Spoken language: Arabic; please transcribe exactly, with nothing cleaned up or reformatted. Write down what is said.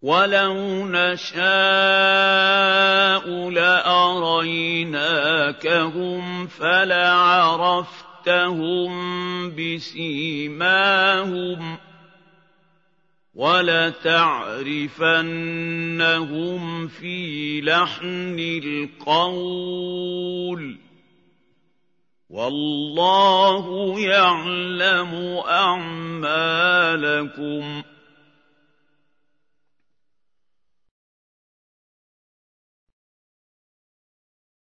وَلَوْ نَشَاءُ لَأَرَيْنَاكَهُمْ فَلَعَرَفْتَهُم بِسِيمَاهُمْ وَلَتَعْرِفَنَّهُمْ فِي لَحْنِ الْقَوْلِ ۚ وَاللَّهُ يَعْلَمُ أَعْمَالَكُمْ